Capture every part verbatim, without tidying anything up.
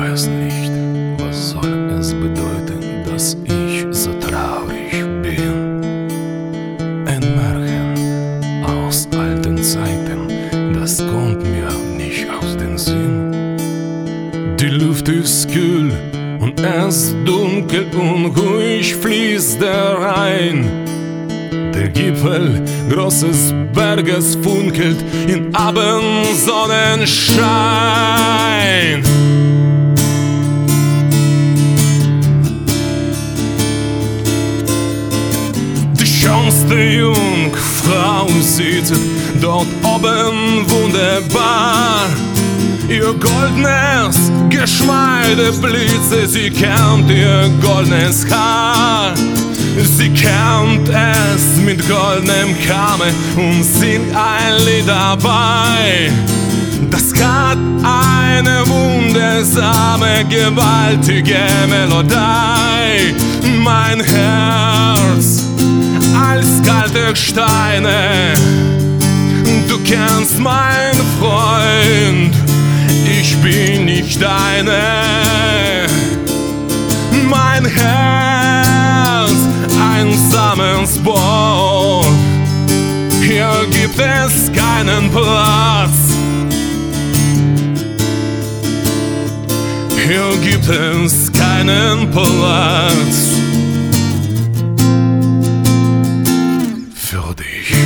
weiß nicht, was soll es bedeuten, dass ich so traurig bin. Ein Märchen aus alten Zeiten, das kommt mir nicht aus den Sinn. Die Luft ist kühl und es dunkel und ruhig fließt der Rhein. Der Gipfel großes Berges funkelt in Abendsonnenschein. Die schönste Jungfrau sitzt dort oben wunderbar. Ihr goldenes Geschmeide Blitze, sie kämmt ihr goldenes Haar. Sie kämmt es mit goldenem Kame und singt ein Lied dabei. Das hat eine wundersame, gewaltige Melodie. Mein Herz als kalte Steine, du kennst mein Freund, ich bin nicht deine. Mein Herz, einsames Boot, hier gibt es keinen Platz. Hier gibt es keinen Platz für dich.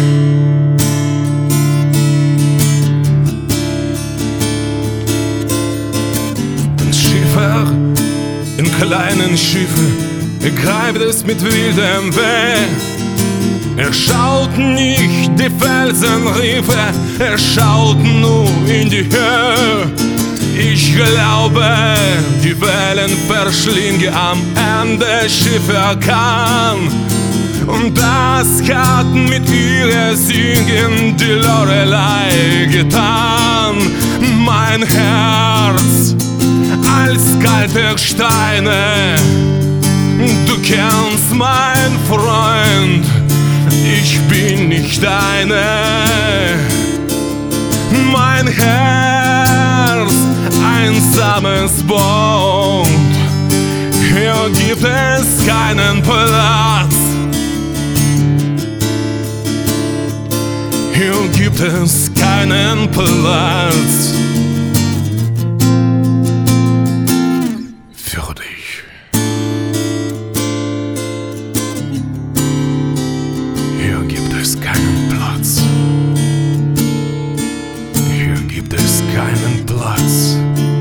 Den Schiffer in kleinen Schiffen greift es mit wildem Weh. Er schaut nicht die Felsenriffe, er schaut nur in die Höhe. Ich glaube, die Wellen verschlingen am Ende Schifferkahn. Und das hat mit ihr Singen die Lorelei getan. Mein Herz als kalte Steine, du kennst mein Freund, ich bin nicht deine. Mein Herz, einsames Boot, hier gibt es keinen Platz. Hier gibt es keinen Platz für dich. Hier gibt es keinen Platz. Hier gibt es keinen Platz.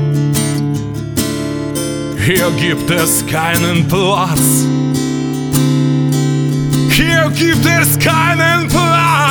Hier gibt es keinen Platz. Hier gibt es keinen Platz.